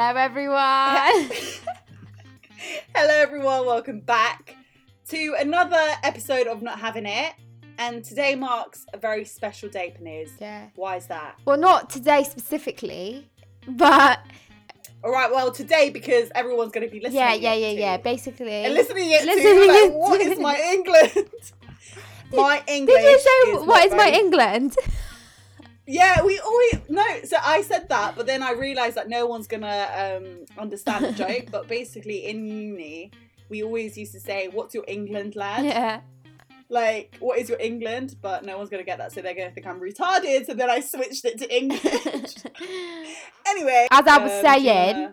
Hello, everyone. Hello, everyone. Welcome back to another episode of Not Having It. And today marks a very special day, Peniz. Yeah. Why is that? Well, not today specifically, but... All right, well, today because everyone's going to be listening Yeah. Basically. And listening to, what is my England? My English. Did you say, what is my England? Yeah, we always... No, so I said that, but then I realised that no one's going to understand the joke. But basically, in uni, we always used to say, what's your England, lad? Yeah. Like, what is your England? But no one's going to get that, so they're going to think I'm retarded. So then I switched it to English. Anyway. As I was saying,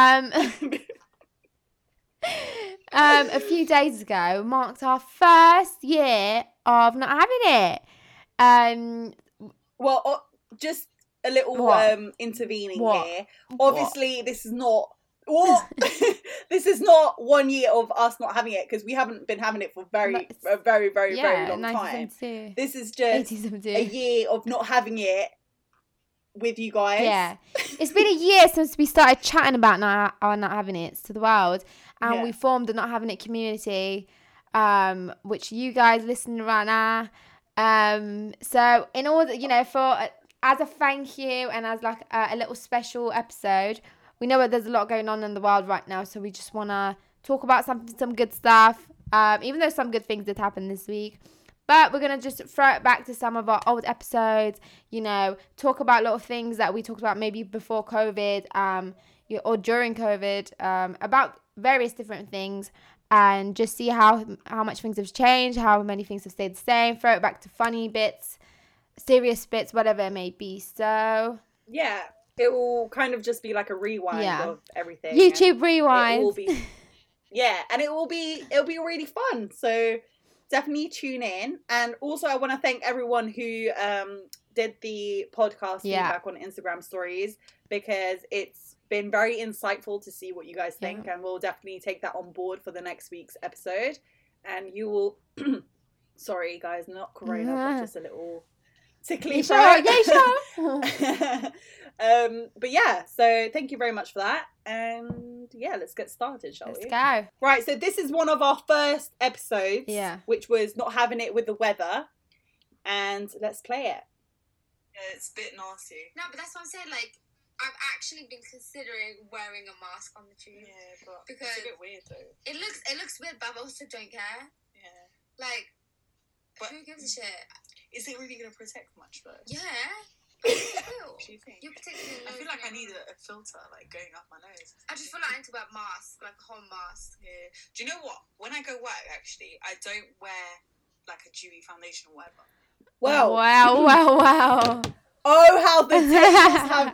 a few days ago marked our first year of Not Having It. Well, just a little intervening here. Obviously, this is not... this is not 1 year of us not having it, because we haven't been having it for a very long time. This is just a year of not having it with you guys. Yeah. It's been a year since we started chatting about not having it to the world, and we formed a Not Having It community, which you guys listening right now. So in order, as a thank you and as like a little special episode, we know that there's a lot going on in the world right now, so we just want to talk about some good stuff, even though some good things did happen this week. But we're going to just throw it back to some of our old episodes, talk about a lot of things that we talked about maybe before COVID or during COVID, about various different things, and just see how much things have changed, how many things have stayed the same, throw it back to funny bits, serious bits, whatever it may be. So... yeah. It will kind of just be like a rewind of everything. YouTube rewind. It will be, and it'll be really fun. So definitely tune in. And also I want to thank everyone who did the podcast feedback on Instagram stories, because it's been very insightful to see what you guys think, and we'll definitely take that on board for the next week's episode. And you will sorry guys, not corona, but just a little tickly throat. Sure. But yeah, so thank you very much for that, and let's get started, shall we? Let's go. Right, so this is one of our first episodes, which was Not Having It with the weather, and let's play it. Yeah, it's a bit nasty. No, but that's what I'm saying, like, I've actually been considering wearing a mask on the tube. Yeah, but because it's a bit weird though. It looks weird, but I also don't care. Yeah. Like, but who gives a shit? Is it really going to protect much though? Yeah. It will. What do you think? You're protecting your nose. I feel like I need a filter, like, going up my nose. I just feel like I need to wear a mask, like a whole mask. Yeah. Do you know what? When I go work, actually, I don't wear, like, a dewy foundation or whatever. Well. Wow. Oh, how the tables have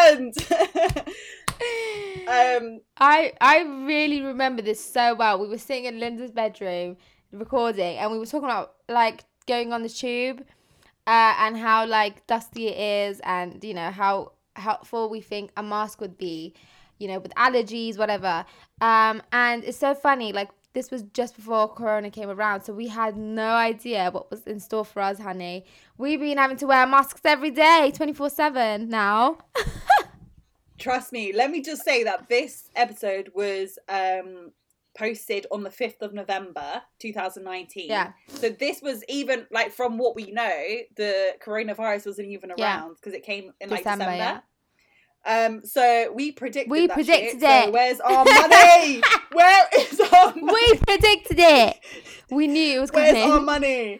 turned! I really remember this so well. We were sitting in Linda's bedroom recording, and we were talking about, like, going on the tube, and how, like, dusty it is, and how helpful we think a mask would be, with allergies, whatever. And it's so funny, like, this was just before Corona came around, so we had no idea what was in store for us, honey. We've been having to wear masks every day, 24/7 now. Trust me, let me just say that this episode was posted on the 5th of November 2019. Yeah. So this was even, like, from what we know, the coronavirus wasn't even around, because it came in December. Yeah. So we predicted it. So where's our money? Where is our money? We predicted it. We knew it was coming. Where's our money?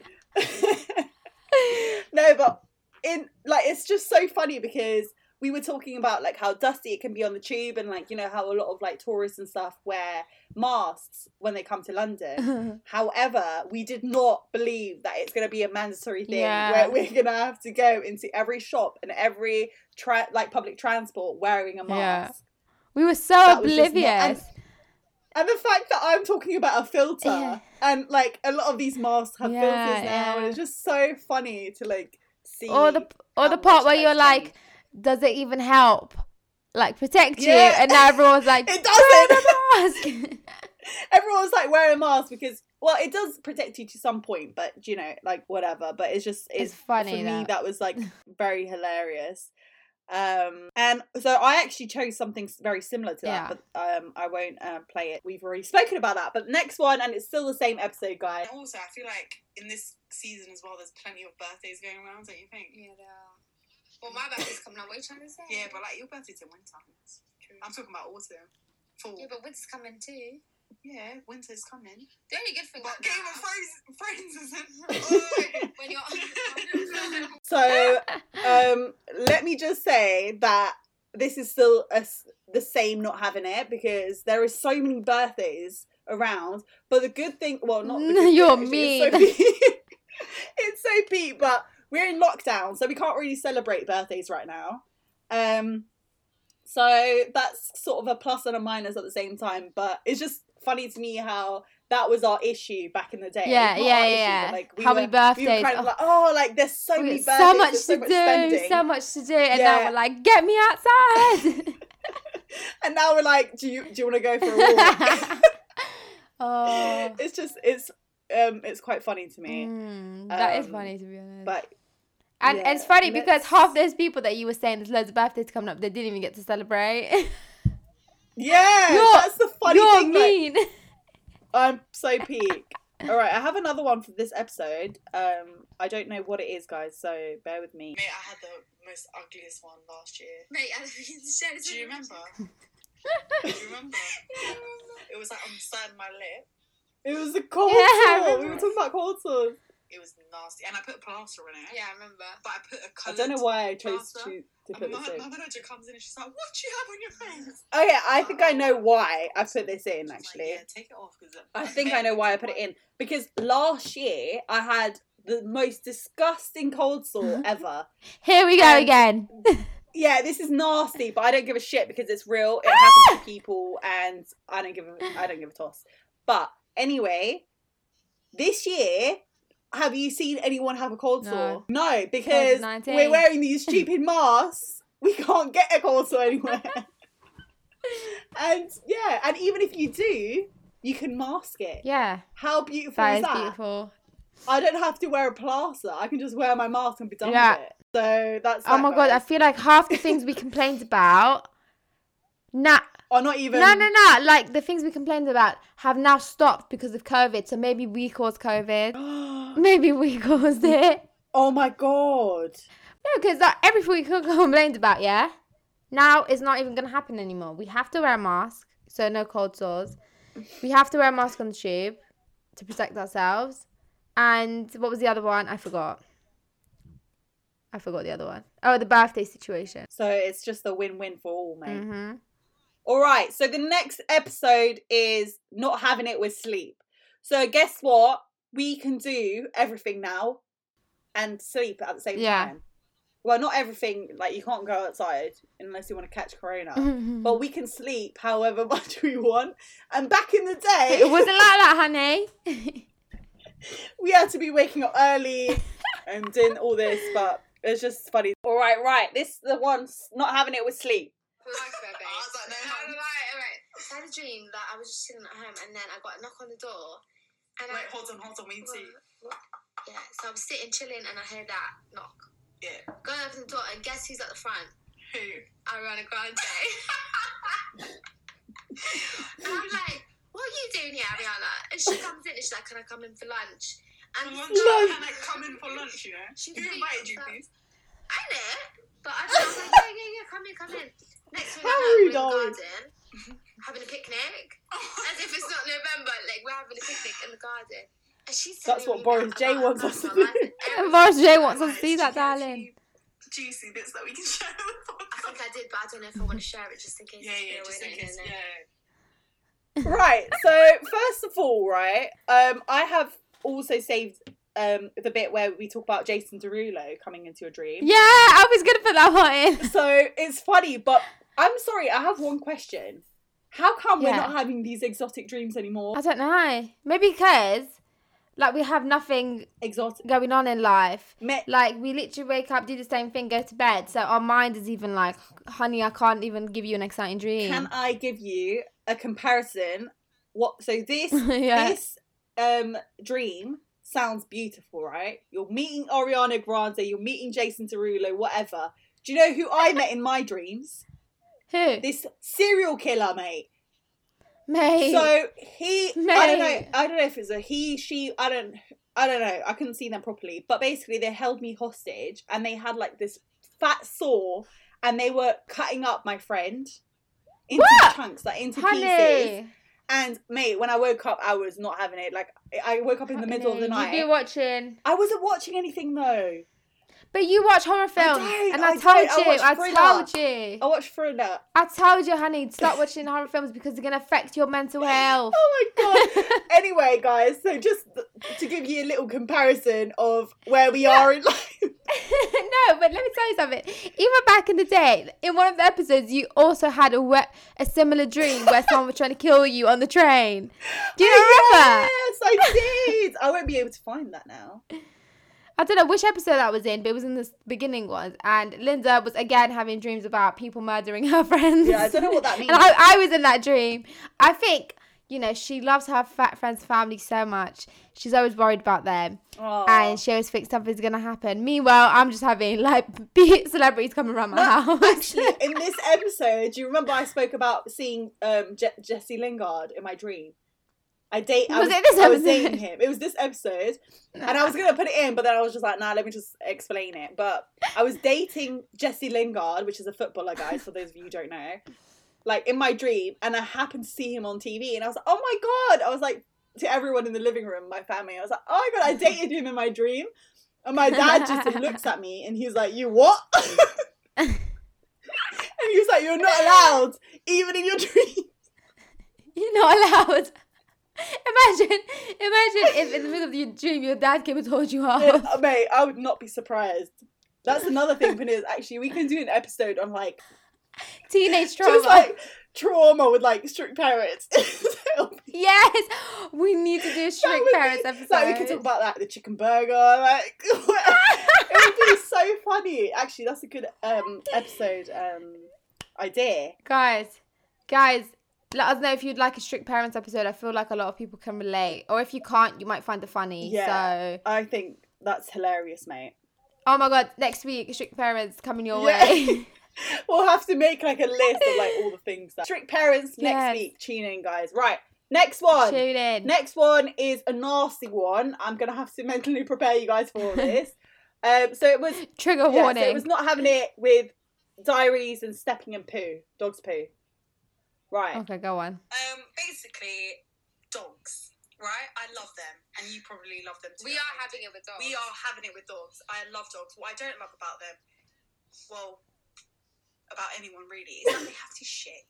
No, but it's just so funny, because we were talking about, like, how dusty it can be on the tube, and, like, how a lot of, like, tourists and stuff wear masks when they come to London. However, we did not believe that it's going to be a mandatory thing where we're going to have to go into every shop and every public transport wearing a mask. Yeah. We were so oblivious. And the fact that I'm talking about a filter, and, like, a lot of these masks have filters now, and it's just so funny to, like, see. Or the part where you're like, does it even help? Like, protect you? And now everyone's like, it doesn't. Wear a mask. Everyone's like, wear a mask, because, well, it does protect you to some point, but, like, whatever. But it's funny. For me, that was, like, very hilarious. And so I actually chose something very similar to that, but I won't play it. We've already spoken about that. But next one, and it's still the same episode, guys. And also, I feel like in this season as well, there's plenty of birthdays going around, don't you think? Yeah, there are. Well, my birthday's coming up. What are you trying to say? Yeah, but like your birthday's in winter. True. I'm talking about autumn. Fall. Yeah, but winter's coming too. Yeah, winter's coming. The only good thing but about Game of Thrones isn't. When you're So, let me just say that this is still the same not having it, because there is so many birthdays around. But the good thing, well, not the good you're thing, mean. It's so peak, but we're in lockdown, so we can't really celebrate birthdays right now. So that's sort of a plus and a minus at the same time. But it's just funny to me how that was our issue back in the day. Yeah. Issue, but, like, how many birthdays? We were kind of like, like there's so many birthdays, so much so to much do, spending. so much to do, and now we're like, get me outside. And now we're like, do you want to go for a walk? Oh, it's quite funny to me. That is funny, to be honest. But and it's funny because half those people that you were saying there's loads of birthdays coming up, they didn't even get to celebrate. That's the funny thing. You're mean. Like, I'm so peak. All right, I have another one for this episode. I don't know what it is, guys, so bear with me. Mate, I had the most ugliest one last year. Mate, I don't know. Do you remember? Do you remember? It was like on the side of my lip. It was a cold sore. We were talking about cold sores. It was nasty, and I put a plaster on it. Yeah, I remember. But I put a coloured. I don't know why I chose plaster. to put this in. My manager comes in and she's like, "What do you have on your face?" Oh yeah, I think I know why I put this in. Actually, like, take it off because I think I know why I put it in, because last year I had the most disgusting cold sore ever. Here we go again. Yeah, this is nasty, but I don't give a shit because it's real. It happens to people, and I don't give a toss. But anyway, this year, have you seen anyone have a cold sore? No, because COVID-19. we're wearing these stupid masks. We can't get a cold sore anywhere. And even if you do, you can mask it. Yeah. How beautiful That is is that? beautiful. I don't have to wear a plaster. I can just wear my mask and be done with it. So that's Oh my god, I feel like half the things we complained about or not even. No. Like the things we complained about have now stopped because of COVID. So maybe we caused COVID. Maybe we caused it. Oh my god. No, because like, everything we complained about, now it's not even going to happen anymore. We have to wear a mask, so no cold sores. We have to wear a mask on the tube to protect ourselves. And what was the other one? I forgot the other one. Oh, the birthday situation. So it's just a win-win for all, mate. Mm-hmm. All right, so the next episode is not having it with sleep. So guess what? We can do everything now and sleep at the same time. Well, not everything. Like, you can't go outside unless you want to catch corona. But we can sleep however much we want. And back in the day... It wasn't like that, honey. We had to be waking up early and doing all this, but it's just funny. All right. This is the one not having it with sleep. I had a dream that I was just sitting at home and then I got a knock on the door. And Wait, hold on, we need to... Yeah, so I was sitting chilling and I heard that knock. Yeah. Go open the door and guess who's at the front? Who? Ariana Grande. And I'm like, what are you doing here, Ariana? And she comes in and she's like, can I come in for lunch? And Can I come in for lunch, you know? Who invited you, please? I know, but I was like, yeah, come in. Next thing I know, we're in the garden, having a picnic. As if it's not November, like we're having a picnic in the garden. And she's That's what Boris J wants us to do. Boris J wants us to do that, darling. Juicy bits that we can share with the podcast. I think I did, but I don't know if I want to share it just in case. Just in case, Right, so first of all, right, I have also saved the bit where we talk about Jason Derulo coming into your dream. Yeah, I was going to put that one in. So it's funny, but I'm sorry, I have one question. How come we're not having these exotic dreams anymore? I don't know. Maybe because, like, we have nothing exotic going on in life. Like, we literally wake up, do the same thing, go to bed. So our mind is even like, honey, I can't even give you an exciting dream. Can I give you a comparison? This dream sounds beautiful, right? You're meeting Ariana Grande, you're meeting Jason Derulo, whatever. Do you know who I met in my dreams? Who? This serial killer, mate. Mate. So Mate. I don't know if it's a he, she, I don't know. I couldn't see them properly. But basically they held me hostage and they had like this fat saw and they were cutting up my friend into chunks, like into pieces. And mate, when I woke up, I was not having it. Like I woke up in the middle of the night. You'd be watching. I wasn't watching anything though. But you watch horror films, I told you. I watch Thriller. I told you, honey, stop watching horror films because they're gonna affect your mental health. Oh my god. Anyway, guys, so just to give you a little comparison of where we are in life. No, but let me tell you something. Even back in the day, in one of the episodes, you also had a similar dream where someone was trying to kill you on the train. Do you remember? Yes, I did. I won't be able to find that now. I don't know which episode that was in, but it was in the beginning ones. And Linda was again having dreams about people murdering her friends. Yeah, I don't know what that means. And I was in that dream. I think, you know, she loves her friends' family so much. She's always worried about them. Aww. And she always thinks something's going to happen. Meanwhile, I'm just having, like, celebrities coming around my house. Actually, in this episode, do you remember I spoke about seeing Jesse Lingard in my dream? I was dating him. It was this episode. And I was going to put it in, but then I was just like, nah, let me just explain it. But I was dating Jesse Lingard, which is a footballer, guys, for those of you who don't know. Like, in my dream. And I happened to see him on TV. And I was like, oh my God. I was like, to everyone in the living room, my family, I was like, oh my God, I dated him in my dream. And my dad just looks at me and he's like, you what? And he was like, you're not allowed, even in your dreams. You're not allowed. Imagine if in the middle of your dream your dad came and told you off. Yeah, mate, I would not be surprised. That's another thing, Peniz. Actually, we can do an episode on like teenage trauma. Just like trauma with like strict parents. Yes, we need to do a strict parents episode. Like we could talk about that, the chicken burger. Like it would be so funny. Actually, that's a good episode idea. Guys. Let us know if you'd like a strict parents episode. I feel like a lot of people can relate. Or if you can't, you might find it funny. Yeah, so I think that's hilarious, mate. Oh my God, next week, strict parents coming your way. We'll have to make like a list of like all the things that... Strict parents next week. Tune in, guys. Right, next one. Tune in. Next one is a nasty one. I'm going to have to mentally prepare you guys for this. So it was... Trigger warning. So it was not having it with diaries and stepping in poo. Dog's poo. Right. Okay, go on. Basically, dogs, right? I love them, and you probably love them too. We are having it with dogs. We are having it with dogs. I love dogs. What I don't love about them, well, about anyone really, is that they have to shit.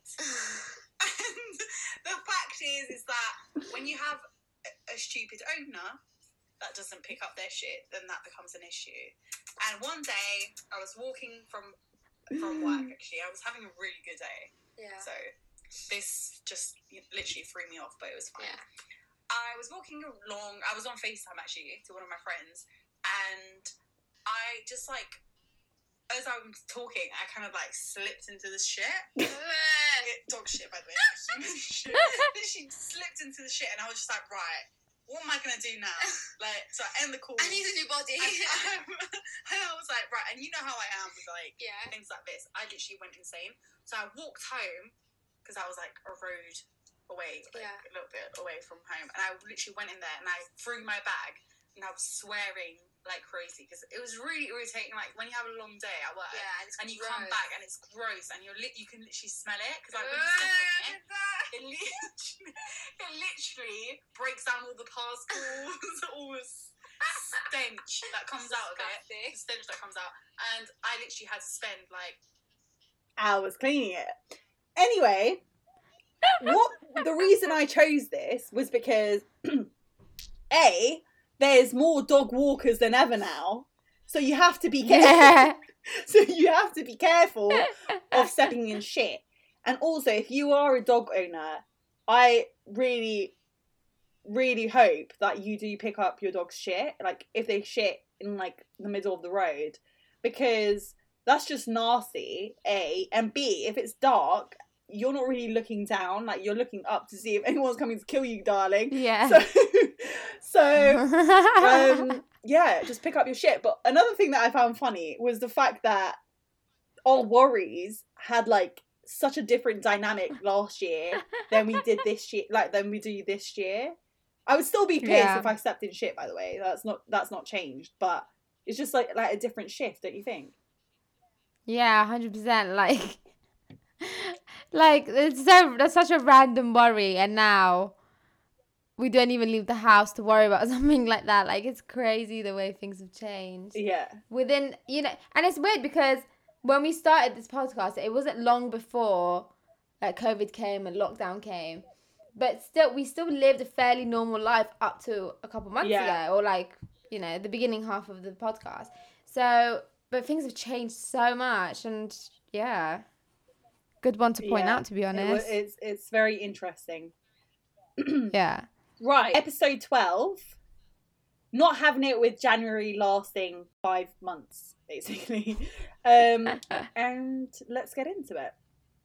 And the fact is that when you have a stupid owner that doesn't pick up their shit, then that becomes an issue. And one day, I was walking from work, actually. I was having a really good day. Yeah. So... this just literally threw me off, but it was fine. Yeah. I was walking along, I was on FaceTime actually to one of my friends, and I just like, as I was talking, I kind of like slipped into the shit. Dog shit, by the way. She slipped into the shit, and I was just like, right, what am I going to do now? Like, so I end the call. I need a new body. And I was like, right, and you know how I am with like things like this. I literally went insane. So I walked home, because I was like a road away, like a little bit away from home. And I literally went in there and I threw my bag and I was swearing like crazy because it was really irritating. Like when you have a long day at work and you come back and it's gross and you can literally smell it because like when you step on it, it literally breaks down all the particles, all the stench that comes out of it. The stench that comes out. And I literally had to spend like hours cleaning it. Anyway, the reason I chose this was because there's more dog walkers than ever now, so you have to be careful. Yeah. So you have to be careful of stepping in shit. And also, if you are a dog owner, I really, really hope that you do pick up your dog's shit, like if they shit in like the middle of the road, because that's just nasty, A. And B, if it's dark, you're not really looking down, like you're looking up to see if anyone's coming to kill you, darling. Yeah. So yeah, just pick up your shit. But another thing that I found funny was the fact that our worries had like such a different dynamic last year than we did this year, like than we do this year. I would still be pissed if I stepped in shit, by the way. That's not changed, but it's just like a different shift, don't you think? Yeah, 100%. Like that's such a random worry, and now we don't even leave the house to worry about something like that. Like, it's crazy the way things have changed. Yeah. Within, and it's weird because when we started this podcast, it wasn't long before like COVID came and lockdown came. But we still lived a fairly normal life up to a couple months ago, or like, the beginning half of the podcast. So, but things have changed so much, and good one to point out, to be honest. It's very interesting. Yeah. Right. Episode 12. Not having it with January lasting 5 months, basically. And let's get into it.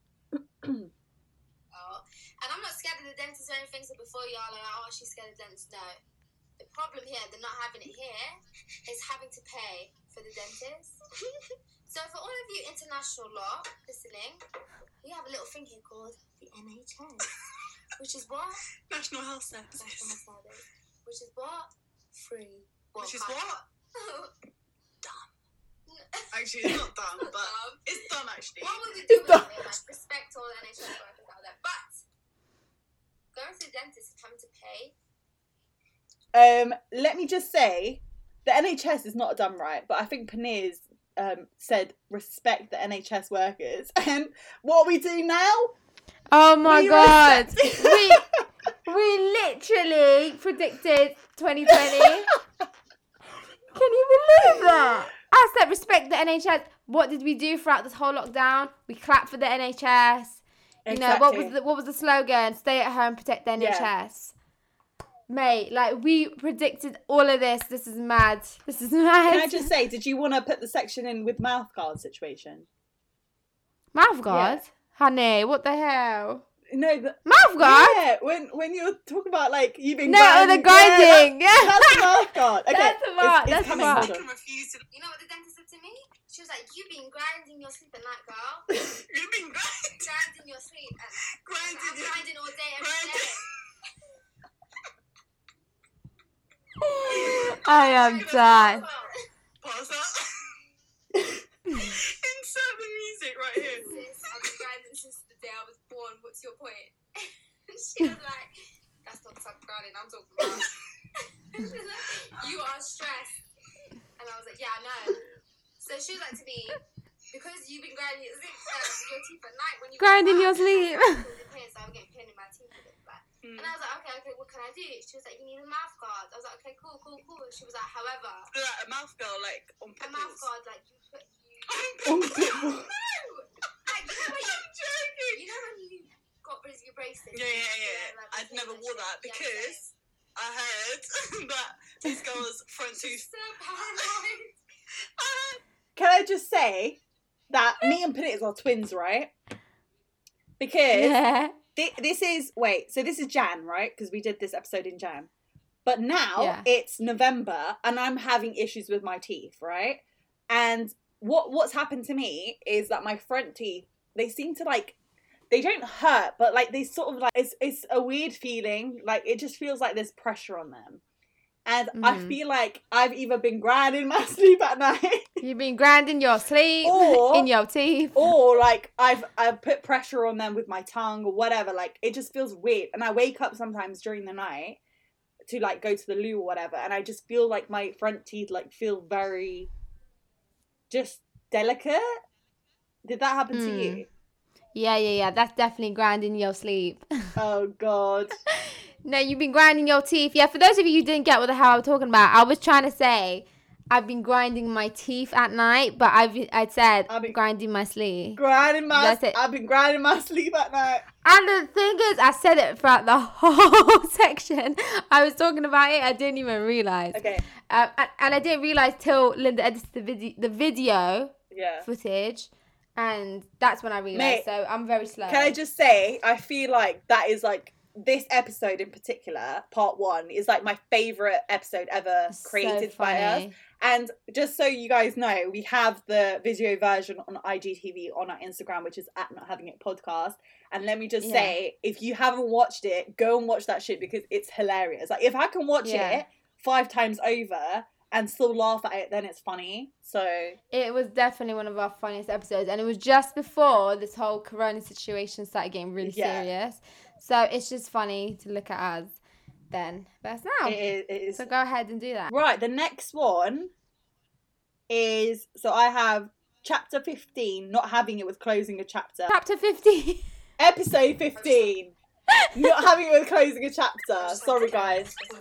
And I'm not scared of the dentist or anything, so before y'all are like, she's scared of the dentist. No. The problem here, they're not having it here, is having to pay for the dentist. So for all of you international law listening, we have a little thing here called the NHS, which is what? National Health Service. Which is what? Free. Which is what? Dumb. Actually, it's not dumb, but it's dumb, actually. What would we do with it? Like, respect all the NHS workers out there. But going to the dentist and having to pay. Let me just say, the NHS is not done right, but I think Panir's said respect the NHS workers, and what we do now? Oh my god, we literally predicted 2020. Can you believe that? I said respect the NHS. What did we do throughout this whole lockdown? We clapped for the NHS. Exactly. What was the slogan? Stay at home, protect the NHS. Yeah. Mate, like, we predicted all of this. This is mad. Can I just say, did you want to put the section in with mouth guard situation? Mouth guard? Yeah. Honey, what the hell? No, mouth guard? Yeah, when you're talking about, like, you've been grinding. The grinding. Yeah, that's the mouth guard. Okay, that's the mouth. It's coming. Hold on. You know what the dentist said to me? She was like, you've been grinding your sleep at night, girl. You've been grinding your sleep at night. Grinding all day, every day. I am done. Pause that. Insert the music right here. Sis, I've been grinding since the day I was born. What's your point? She was like, that's not the type of grinding I'm talking about. She was like, you are stressed. And I was like, yeah, I know. So she was like to me, because you've been grinding your teeth at night when you grinding your sleep. So I'm getting pain in my teeth a bit. And I was like, okay, what can I do? She was like, you need a mouth guard. I was like, okay, cool. She was like, however. Like a mouth guard, like, on pimples. A mouth guard, like, you put on pimples? No! Like, I'm joking. You know when you got rid of your braces? Yeah. Like, I'd never wore that because I heard that this girl's front tooth. So paranoid. Can I just say that me and Panir are twins, right? Because this is Jan, right? Because we did this episode in Jan. But now it's November and I'm having issues with my teeth, right? And what's happened to me is that my front teeth, they seem to like, they don't hurt, but like they sort of like, it's a weird feeling. Like it just feels like there's pressure on them. And I feel like I've either been grinding my sleep at night. You've been grinding your sleep in your teeth. Or like I've put pressure on them with my tongue or whatever. Like it just feels weird. And I wake up sometimes during the night to like go to the loo or whatever. And I just feel like my front teeth like feel very just delicate. Did that happen to you? Yeah. That's definitely grinding your sleep. Oh God. No, you've been grinding your teeth. Yeah, for those of you who didn't get what the hell I was talking about, I was trying to say I've been grinding my teeth at night, but I'd said grinding my sleep. I've been grinding my sleep at night. And the thing is, I said it throughout the whole section. I was talking about it. I didn't even realise. Okay. And I didn't realise till Linda edited the video footage. And that's when I realised. So I'm very slow. Can I just say, I feel like that is like this episode in particular, part 1, is like my favourite episode ever created by us. And just so you guys know, we have the video version on IGTV on our Instagram, which is at Not Having It Podcast. And let me just say, if you haven't watched it, go and watch that shit because it's hilarious. Like, if I can watch it 5 times over and still laugh at it, then it's funny. So it was definitely one of our funniest episodes, and it was just before this whole corona situation started getting really serious. So it's just funny to look at us then. But it's now. It is. So go ahead and do that. Right, the next one is, so I have chapter 15, not having it with closing a chapter. Chapter 15. Episode 15. Not having it with closing a chapter. Sorry, guys. No,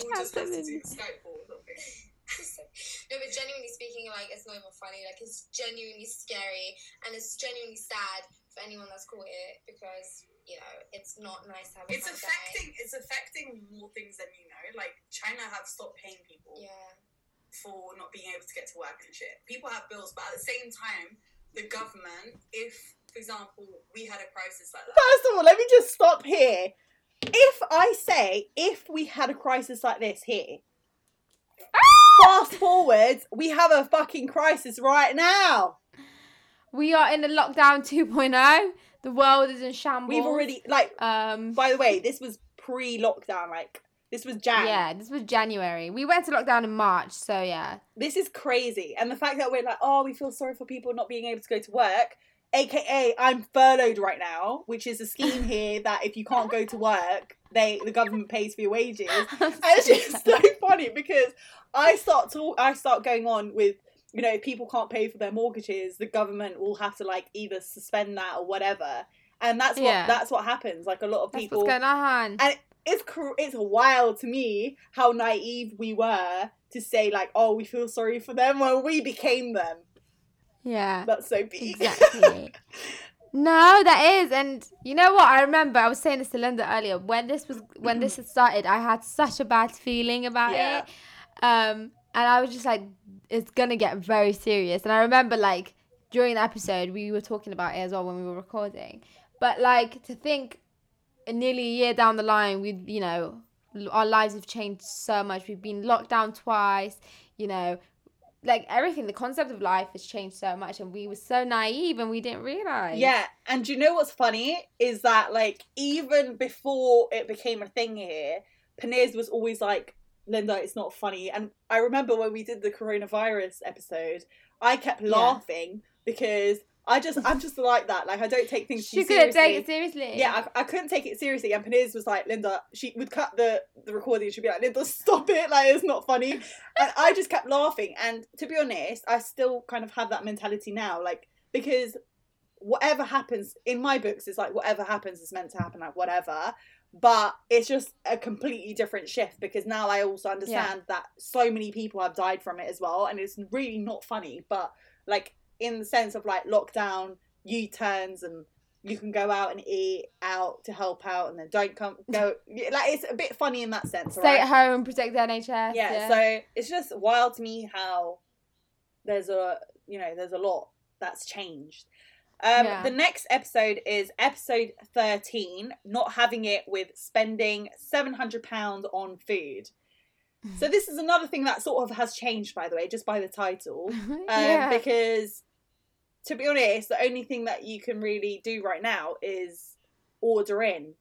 but genuinely speaking, like, it's not even funny. Like, it's genuinely scary, and it's genuinely sad for anyone that's caught it, because, you know, it's not nice to have it's affecting more things than you know. Like, China have stopped paying people for not being able to get to work and shit. People have bills, but at the same time, the government, if, for example, we had a crisis like that. First of all, let me just stop here. If we had a crisis like this here, fast forward, we have a fucking crisis right now. We are in the lockdown 2.0. The world is in shambles. We've already, like, by the way, this was pre-lockdown, like, this was Jan. Yeah, this was January. We went to lockdown in March, so yeah. This is crazy. And the fact that we're like, oh, we feel sorry for people not being able to go to work, aka I'm furloughed right now, which is a scheme here that if you can't go to work, the government pays for your wages. And it's just so funny because I start going on with, you know, if people can't pay for their mortgages, the government will have to, like, either suspend that or whatever. And that's what happens. Like, a lot of people. That's what's going on. And it's wild to me how naive we were to say, like, oh, we feel sorry for them when we became them. Yeah. That's so big. Exactly. No, that is. And you know what? I remember I was saying this to Linda earlier. When this had started, I had such a bad feeling about it. And I was just like, it's going to get very serious. And I remember, like, during the episode, we were talking about it as well when we were recording. But, like, to think nearly a year down the line, you know, our lives have changed so much. We've been locked down twice, you know, like, everything, the concept of life has changed so much, and we were so naive and we didn't realise. Yeah, and you know what's funny is that, like, even before it became a thing here, Panez was always like, Linda, it's not funny. And I remember when we did the coronavirus episode, I kept laughing because I'm just like that. Like, I don't take things too seriously. She couldn't take it seriously. Yeah, I couldn't take it seriously. And Panez was like, Linda, she would cut the recording and she'd be like, Linda, stop it. Like, it's not funny. And I just kept laughing. And to be honest, I still kind of have that mentality now. Like, because whatever happens, in my books, it's like whatever happens is meant to happen, like whatever. But it's just a completely different shift because now I also understand that so many people have died from it as well. And it's really not funny. But, like, in the sense of, like, lockdown, U-turns, and you can go out and eat out to help out and then don't go. Like, it's a bit funny in that sense. Stay at home, protect the NHS. Yeah, so it's just wild to me how there's a lot that's changed. The next episode is episode 13, Not Having It with Spending £700 on Food. So this is another thing that sort of has changed, by the way, just by the title. Because, to be honest, the only thing that you can really do right now is order in.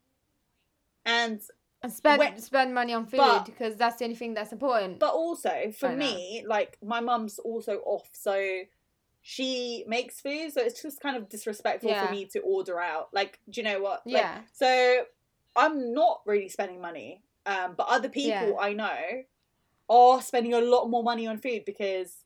And spend money on food because that's the only thing that's important. But also, for me, like, my mum's also off, so she makes food, so it's just kind of disrespectful for me to order out. Like, do you know what? Like, so I'm not really spending money, but other people I know are spending a lot more money on food because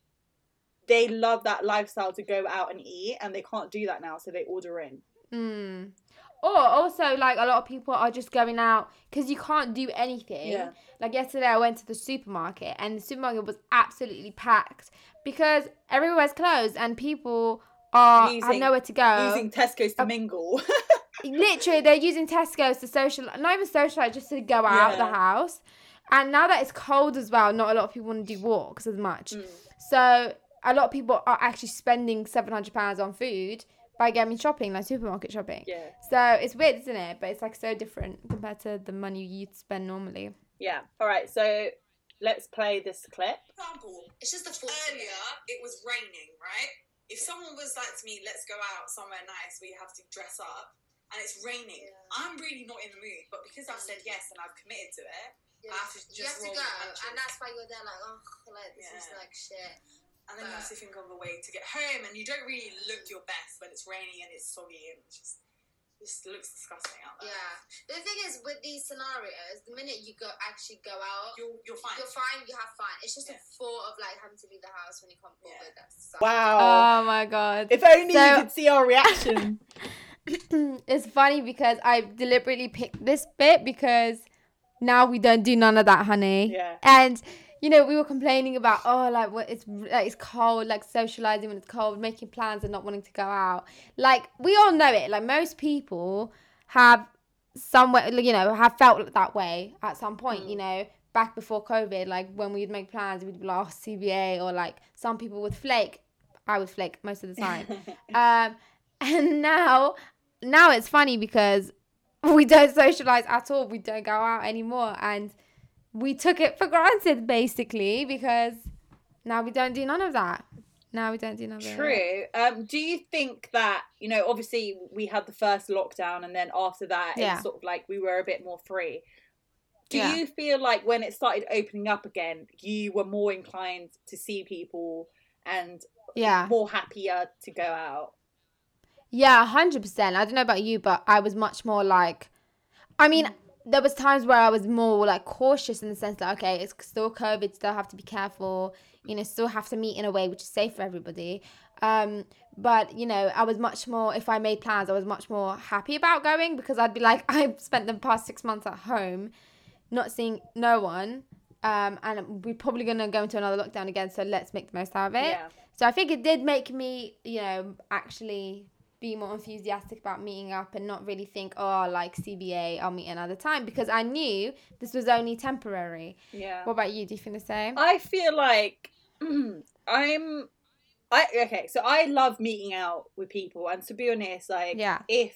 they love that lifestyle to go out and eat, and they can't do that now, so they order in. Or also, like, a lot of people are just going out because you can't do anything. Yeah. Like, yesterday I went to the supermarket and the supermarket was absolutely packed because everywhere's closed and people have nowhere to go. Using Tesco's to mingle. Literally, they're using Tesco's to not even socialise, just to go out of the house. And now that it's cold as well, not a lot of people want to do walks as much. So a lot of people are actually spending £700 on food by going shopping, like supermarket shopping. Yeah. So it's weird, isn't it? But it's like so different compared to the money you'd spend normally. Yeah. All right. So let's play this clip. For example, it's just earlier it was raining, right? If someone was like to me, let's go out somewhere nice where you have to dress up, and it's raining, I'm really not in the mood. But because I've said yes and I've committed to it, I have to just you have to go, and that's why you're there like, oh, like this is like shit. And then you have to think of a way to get home, and you don't really look your best when it's raining and it's soggy and it just looks disgusting out there. Yeah. The thing is, with these scenarios, the minute you actually go out, you're fine. You're fine. You have fun. It's just a thought of like having to leave the house when you come forward. Wow. Oh my god. If only you could see our reaction. It's funny because I deliberately picked this bit because now we don't do none of that, honey. Yeah. And you know, we were complaining about it's cold, like socializing when it's cold, making plans and not wanting to go out. Like we all know it. Like most people have somewhere, you know, have felt that way at some point. You know, back before COVID, like when we'd make plans, we'd be like, oh, CBA, or like some people would flake. I would flake most of the time. And now it's funny because we don't socialize at all. We don't go out anymore, and we took it for granted basically because now we don't do none of that. True. Do you think that, you know, obviously we had the first lockdown and then after that it's sort of like we were a bit more free. Do you feel like when it started opening up again, you were more inclined to see people and more happier to go out? Yeah, 100%. I don't know about you, but I was much more like, I mean, there was times where I was more like cautious in the sense that, okay, it's still COVID, still have to be careful, you know, still have to meet in a way which is safe for everybody. But, you know, I was much more, if I made plans, I was much more happy about going because I'd be like, I've spent the past 6 months at home, not seeing no one. And we're probably going to go into another lockdown again. So let's make the most out of it. Yeah. So I think it did make me, you know, actually be more enthusiastic about meeting up and not really think, oh, like CBA, I'll meet another time, because I knew this was only temporary. Yeah. What about you? Do you feel the same? I feel like so I love meeting out with people, and to be honest, like if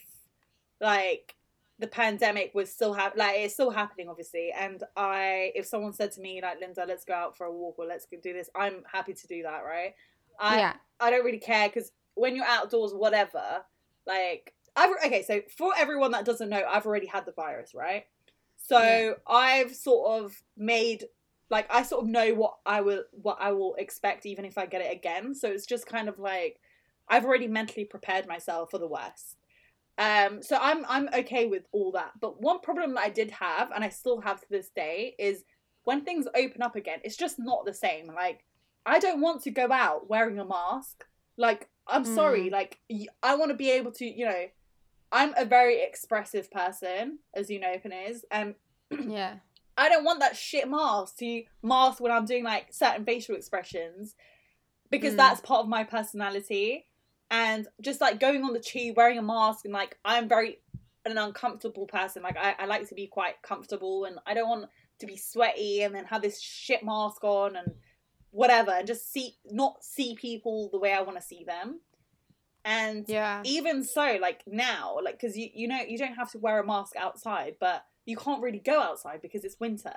like the pandemic was still it's still happening obviously, and if someone said to me like, Linda, let's go out for a walk or let's go do this, I'm happy to do that, right? I don't really care, because when you're outdoors, whatever, like, so for everyone that doesn't know, I've already had the virus, right? So I've sort of made, like, I sort of know what I will expect even if I get it again. So it's just kind of like, I've already mentally prepared myself for the worst. So I'm okay with all that. But one problem that I did have, and I still have to this day, is when things open up again, it's just not the same. Like, I don't want to go out wearing a mask. Like, I'm sorry, like, I want to be able to, you know, I'm a very expressive person, as you know, Peniz, and I don't want that shit mask when I'm doing, like, certain facial expressions, because that's part of my personality, and just, like, going on the tube, wearing a mask, and, like, I'm an uncomfortable person, like, I like to be quite comfortable, and I don't want to be sweaty, and then have this shit mask on, and whatever, and just not see people the way I want to see them. And even so, like, now, like, because you know, you don't have to wear a mask outside, but you can't really go outside because it's winter.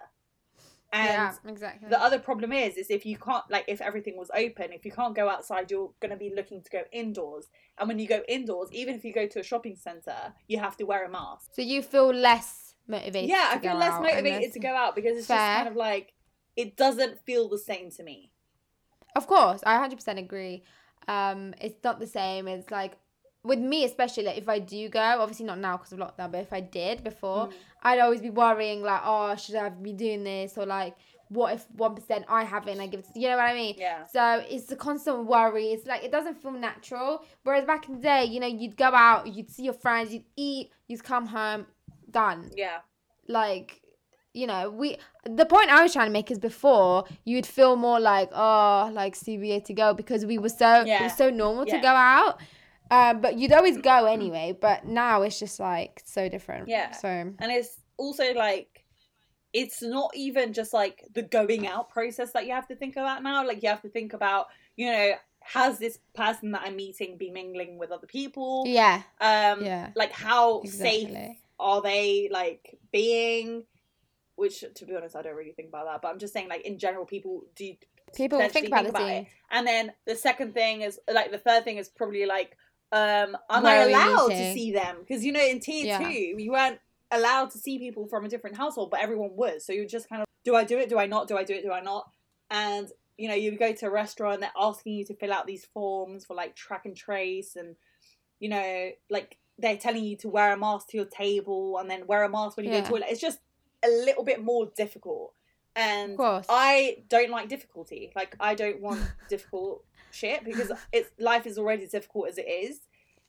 And exactly. The other problem is if you can't, like, if everything was open, if you can't go outside, you're going to be looking to go indoors. And when you go indoors, even if you go to a shopping centre, you have to wear a mask. So you feel less motivated I feel less motivated to go out, because it's just kind of like, it doesn't feel the same to me. Of course, I 100% agree. It's not the same. It's like, with me especially, like, if I do go, obviously not now because of lockdown, but if I did before, I'd always be worrying, like, oh, should I be doing this? Or, like, what if 1% I have it and I give it to, you know what I mean? Yeah. So it's a constant worry. It's like, it doesn't feel natural. Whereas back in the day, you know, you'd go out, you'd see your friends, you'd eat, you'd come home, done. Yeah. Like, you know, the point I was trying to make is before you'd feel more like, oh, like CBA to go, because it was so normal to go out. But you'd always go anyway. But now it's just like so different. Yeah. So, and it's also like, it's not even just like the going out process that you have to think about now. Like, you have to think about, you know, has this person that I'm meeting be mingling with other people? Yeah. Like, how safe are they, like, being? Which, to be honest, I don't really think about that. But I'm just saying, like, in general, people think about it. And then the second thing is, like, the third thing is probably, like, am I allowed to see them? Because, you know, in tier 2, you weren't allowed to see people from a different household, but everyone was. So you're just kind of, do I do it? Do I not? Do I do it? Do I not? And, you know, you go to a restaurant, they're asking you to fill out these forms for, like, track and trace. And, you know, like, they're telling you to wear a mask to your table and then wear a mask when you go to the toilet. It's just a little bit more difficult. And I don't like difficulty. Like, I don't want difficult shit because life is already difficult as it is.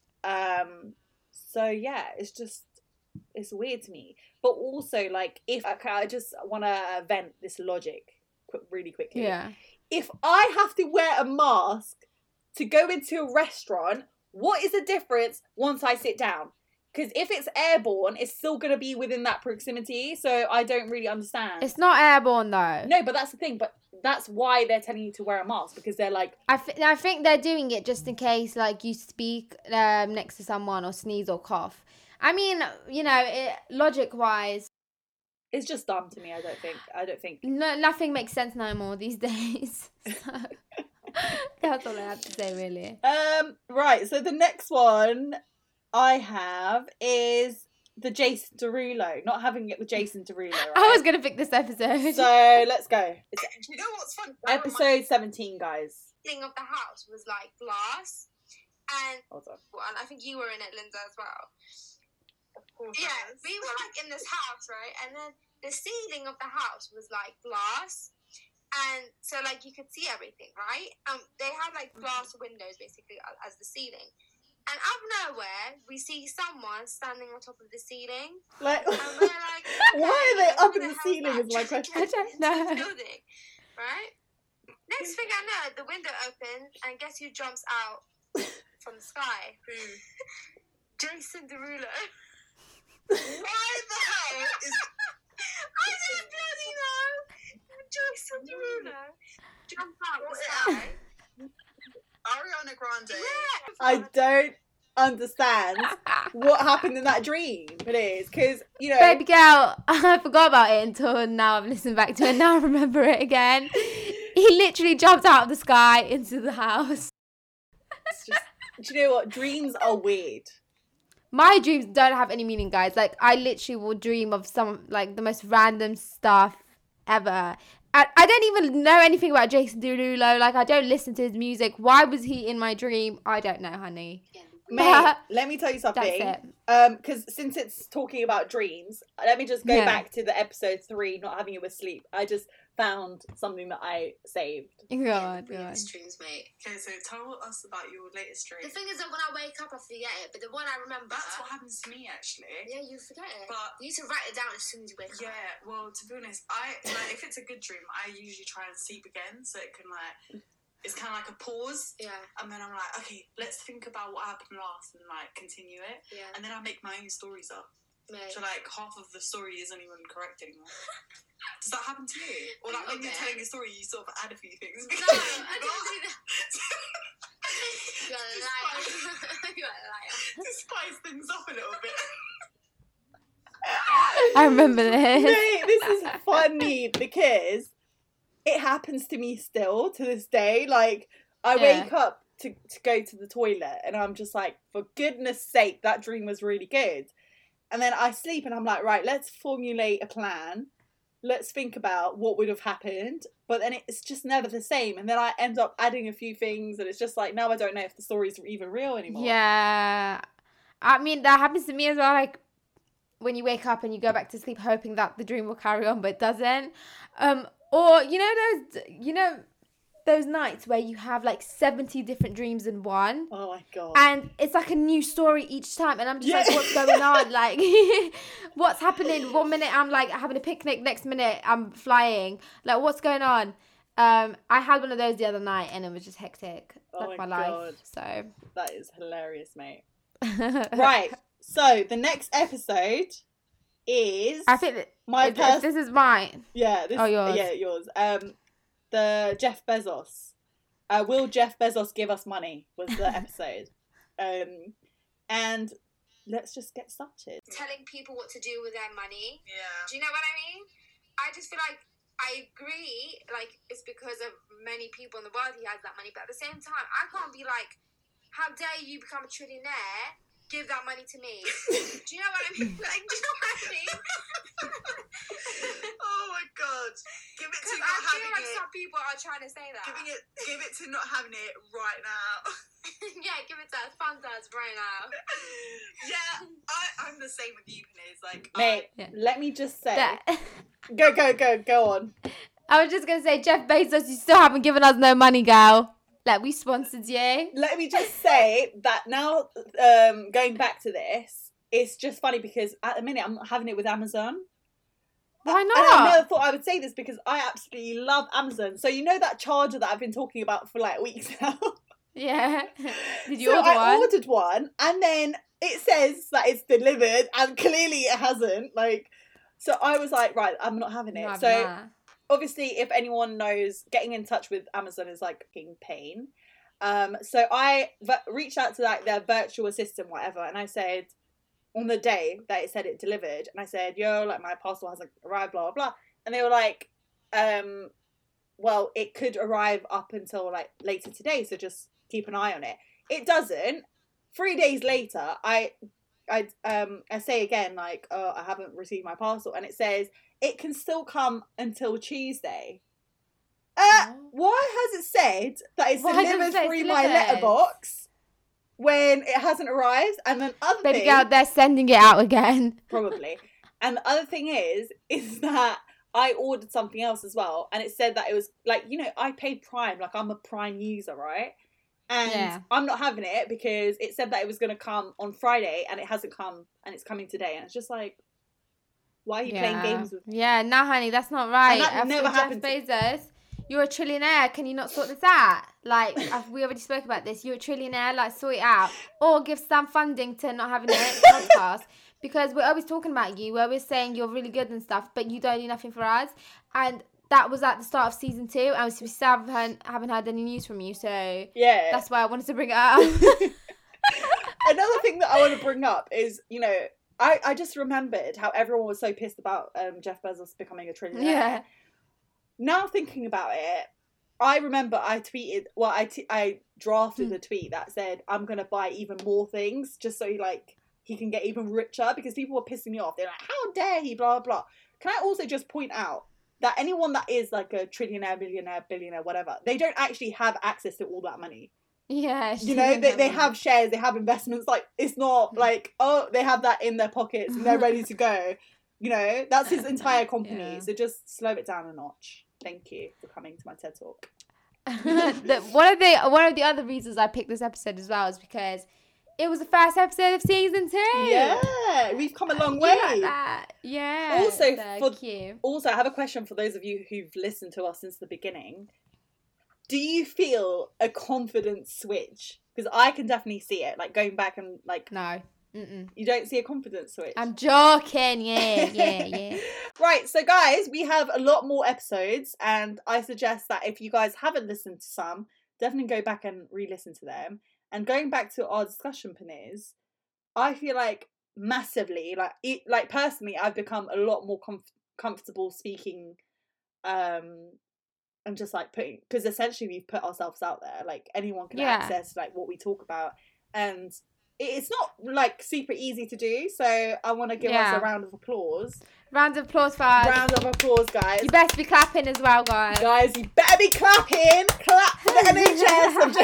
So yeah, it's weird to me. But also, like, if I just want to vent this logic really quickly. Yeah. If I have to wear a mask to go into a restaurant, what is the difference once I sit down? Because if it's airborne, it's still going to be within that proximity. So I don't really understand. It's not airborne, though. No, but that's the thing. But that's why they're telling you to wear a mask. Because they're like... I think they're doing it just in case, like, you speak next to someone or sneeze or cough. I mean, you know, logic-wise... It's just dumb to me, I don't think... No, nothing makes sense no more these days. So, that's all I have to say, really. Right, so the next one I have is the Jason Derulo. Not having it with Jason Derulo, right? I was going to pick this episode. So, let's go. You know what's fun? Episode 17, guys. Thing of the house was like glass. And hold on. Well, I think you were in it, Linda, as well. Of course. Yeah, we were like in this house, right? And then the ceiling of the house was like glass. And so like you could see everything, right? They had like glass windows basically as the ceiling. And out of nowhere, we see someone standing on top of the ceiling. Like, and we're like, okay, why are they up in the ceiling is my question. I don't know. Building, right? Next thing I know, the window opens and guess who jumps out from the sky? Who? Jason Derulo. Why the hell is... I don't bloody know. Jason Derulo jumped out the sky. Ariana Grande. Yeah. I don't understand what happened in that dream, please. Because, you know... Baby girl, I forgot about it until now I've listened back to it and now I remember it again. He literally jumped out of the sky into the house. It's just, do you know what? Dreams are weird. My dreams don't have any meaning, guys. Like, I literally will dream of some, like, the most random stuff ever. I don't even know anything about Jason Derulo. Like, I don't listen to his music. Why was he in my dream? I don't know, honey. Mate, let me tell you something. That's it. Because since it's talking about dreams, let me just go back to the episode 3, not having it with sleep. I just found something that I saved. God. Dreams, mate. Okay, so tell us about your latest dream. The thing is that when I wake up, I forget it. But the one I remember... That's what happens to me, actually. Yeah, you forget it. But you need to write it down as soon as you wake up. Yeah, well, to be honest, if it's a good dream, I usually try and sleep again so it can, like... It's kind of like a pause. Yeah. And then I'm like, okay, let's think about what happened last and, like, continue it. Yeah. And then I make my own stories up. Mate. So, like, half of the story isn't even correct anymore. Does that happen to you? Or, like, when you're telling a story, you sort of add a few things? No, I don't do that. You're a liar. You're a liar. To spice things up a little bit. I remember this. Mate, this is funny because it happens to me still to this day. Like, I wake up to go to the toilet and I'm just like, for goodness sake, that dream was really good. And then I sleep and I'm like, right, let's formulate a plan. Let's think about what would have happened. But then it's just never the same. And then I end up adding a few things and it's just like, now I don't know if the story's even real anymore. Yeah. I mean, that happens to me as well. Like, when you wake up and you go back to sleep hoping that the dream will carry on, but it doesn't. Or, those nights where you have like 70 different dreams in one. Oh my God. And it's like a new story each time. And I'm just like, what's going on? Like, what's happening? 1 minute I'm like having a picnic. Next minute I'm flying. Like, what's going on? I had one of those the other night and it was just hectic. That's my life. So that is hilarious, mate. Right. So the next episode is... I think this is mine. Yeah. Yours. Yeah, yours. The Jeff Bezos Will Jeff Bezos give us money? Was the episode. And let's just get started. Telling people what to do with their money. Yeah. Do you know what I mean? I just feel like I agree, like, it's because of many people in the world he has that money, but at the same time, I can't be like, how dare you become a trillionaire, give that money to me. Do you know what I mean? Like, do you know what I mean? Oh my god. Give it to not I having feel like it. some people are trying to say that. Give it to not having it right now. Yeah, give it to us. Fund us right now. Yeah, I'm the same with you, Pennies. Like, Mate, Yeah. let me just say. Go on. I was just going to say, Jeff Bezos, you still haven't given us no money, girl. Like, we sponsored you. Let me just say that now, going back to this, it's just funny because at the minute I'm not having it with Amazon. Why not? And I never thought I would say this because I absolutely love Amazon. So you know that charger that I've been talking about for like weeks now? Yeah. Did you So order I one? ordered one and then it says that it's delivered and clearly it hasn't. Like, so I was like, right, I'm not having it. Not So having that. obviously if anyone knows, getting in touch with Amazon is like fucking pain. So I reached out to like their virtual assistant, whatever, and I said on the day that it said it delivered, and I said, yo, like my parcel hasn't arrived, blah, blah, blah. And they were like, well, it could arrive up until like later today, so just keep an eye on it. It doesn't. 3 days later, I say again, like, oh, I haven't received my parcel, and it says it can still come until Tuesday. Why has it said that it's delivered through my letterbox when it hasn't arrived? And then other Baby thing, girl, they're sending it out again. probably. And the other thing is that I ordered something else as well, and it said that it was like, you know, I paid Prime, like I'm a Prime user, right? And I'm not having it because it said that it was going to come on Friday, and it hasn't come, and it's coming today, and it's just like, why are you playing games with me? Yeah, no, honey, that's not right. And that After never happened Jeff Bezos, you're a trillionaire. Can you not sort this out? Like, we already spoke about this. You're a trillionaire. Like, sort it out. Or give some funding to not having a podcast. Because we're always talking about you. We're always saying you're really good and stuff, but you don't do nothing for us. And that was at the start of season 2. And we still haven't heard any news from you. So Yeah. that's why I wanted to bring it up. Another thing that I want to bring up is, you know, I just remembered how everyone was so pissed about Jeff Bezos becoming a trillionaire. Yeah. Now thinking about it, I remember I tweeted, well, I drafted a tweet that said, I'm going to buy even more things just so he can get even richer, because people were pissing me off. They're like, how dare he, blah, blah. Can I also just point out that anyone that is like a trillionaire, millionaire, billionaire, whatever, they don't actually have access to all that money. Yeah. You know, they have shares, they have investments. Like, it's not like, oh, they have that in their pockets and they're ready to go. You know, that's his entire company. Yeah. So just slow it down a notch. Thank you for coming to my TED Talk. One of the other reasons I picked this episode as well is because it was the first episode of season 2. Yeah, we've come a long You way. like that? Yeah. Also, so I have a question for those of you who've listened to us since the beginning. Do you feel a confidence switch? Because I can definitely see it. Like, going back and like... No. Mm-mm. You don't see a confidence switch? I'm joking. Yeah. Right, so guys, we have a lot more episodes, and I suggest that if you guys haven't listened to some, definitely go back and re-listen to them. And going back to our discussion, Panez, I feel like massively, like personally, I've become a lot more comfortable speaking, and just like putting, because essentially we've put ourselves out there, like anyone can access like what we talk about, and it's not like super easy to do, so I want to give us a round of applause. Round of applause for us. Round of applause, guys. You best be clapping as well, guys. Guys, you better be clapping. Clap for the NHS. I'm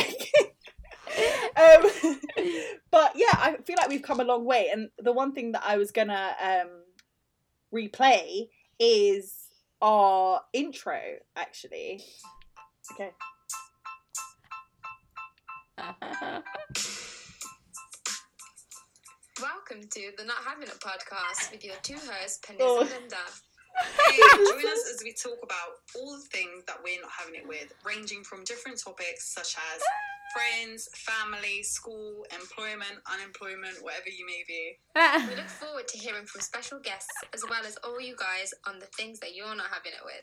joking. But yeah, I feel like we've come a long way, and the one thing that I was gonna replay is our intro, actually. Okay. Welcome to the Not Having It podcast with your two hosts, Penny and Linda. Hey, join us as we talk about all the things that we're not having it with, ranging from different topics such as friends, family, school, employment, unemployment, whatever you may be. We look forward to hearing from special guests as well as all you guys on the things that you're not having it with.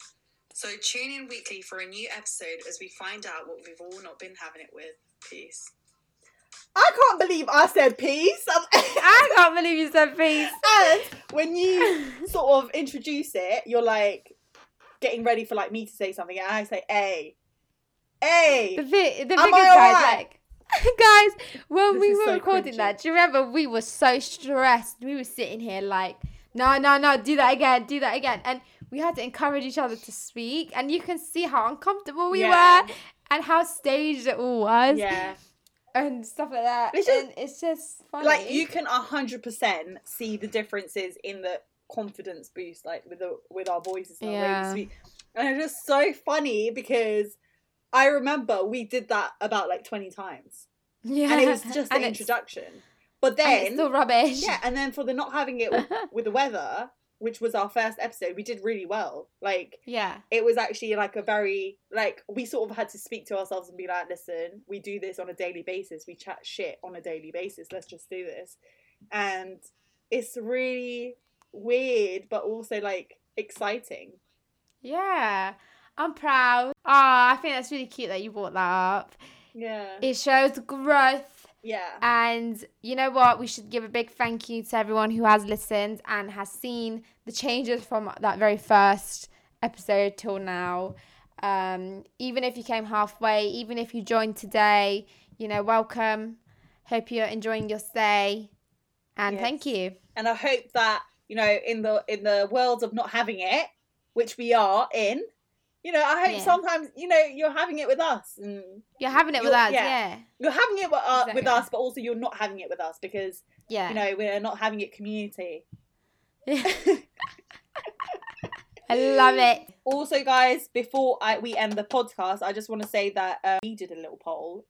So tune in weekly for a new episode as we find out what we've all not been having it with. Peace. I can't believe I said peace. I can't believe you said peace. And when you sort of introduce it, you're like getting ready for like me to say something, and I say, "Hey." The biggest guys, like, guys, when we were recording that, do you remember we were so stressed? We were sitting here like, no, do that again. And we had to encourage each other to speak. And you can see how uncomfortable we were and how staged it all was. Yeah. And stuff like that. It's just funny. Like, you can 100% see the differences in the confidence boost, like, with our voices and our way to speak. And it's just so funny because I remember we did that about like 20 times. Yeah. And it was just the introduction. But then it's still rubbish. Yeah, and then for the not having it with the weather, which was our first episode, we did really well. Like, it was actually like a very, like, we sort of had to speak to ourselves and be like, listen, we do this on a daily basis. We chat shit on a daily basis. Let's just do this. And it's really weird, but also like exciting. Yeah, I'm proud. I think that's really cute that you brought that up. Yeah. It shows growth. Yeah. And you know what? We should give a big thank you to everyone who has listened and has seen the changes from that very first episode till now. Even if you came halfway, even if you joined today, you know, welcome. Hope you're enjoying your stay. And thank you. And I hope that, you know, in the world of not having it, which we are in, you know, I hope sometimes, you know, you're having it with us. And you're having it with us, yeah. You're having it with us, but also you're not having it with us because, you know, we're not having it community. I love it. Also, guys, before we end the podcast, I just want to say that we did a little poll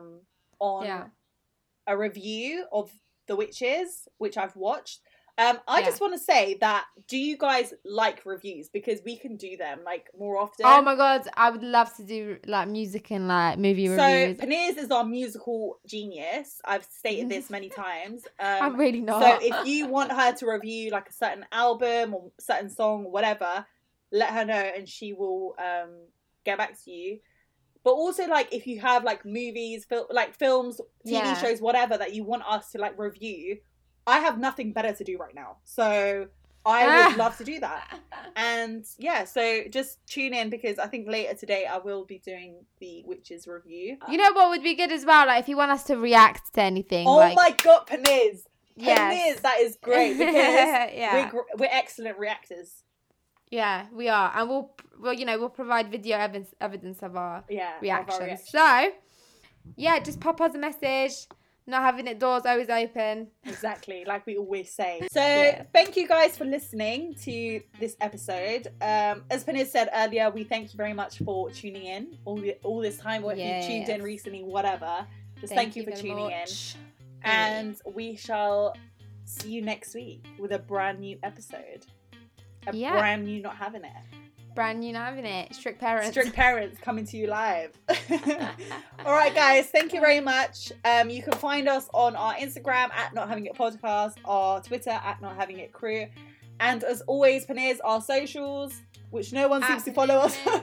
on a review of The Witches, which I've watched. I just want to say that, do you guys like reviews? Because we can do them, like, more often. Oh my God, I would love to do, like, music and, like, movie reviews. So, Peniz is our musical genius. I've stated this many times. I'm really not. So, if you want her to review, like, a certain album or certain song or whatever, let her know and she will get back to you. But also, like, if you have, like, movies, films, TV shows, whatever, that you want us to, like, review, I have nothing better to do right now. So I would love to do that. And yeah, so just tune in because I think later today I will be doing the Witches review. You know what would be good as well? Like, if you want us to react to anything. Oh my God, Peniz. Yes. Peniz, that is great because we're excellent reactors. Yeah, we are. And we'll provide video evidence of our reactions. So, yeah, just pop us a message. Not having it, doors always open. Exactly, like we always say. So thank you guys for listening to this episode. As Peniz said earlier, we thank you very much for tuning in all this time, or if you tuned in recently, whatever. Just thank you for tuning in. And we shall see you next week with a brand new episode. Brand new Not Having It. Brand new Not Having It. Strict Parents coming to you live. All right, guys. Thank you very much. You can find us on our Instagram at Not Having It Podcast, our Twitter at Not Having It Crew, and as always, Peniz, our socials, which no one seems to follow us on.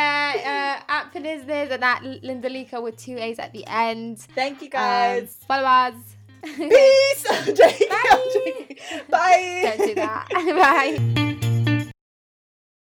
At Peniz and at Linda Lika with 2 A's at the end. Thank you, guys. Follow us. Peace. I'm joking. Bye. Don't do that. Bye.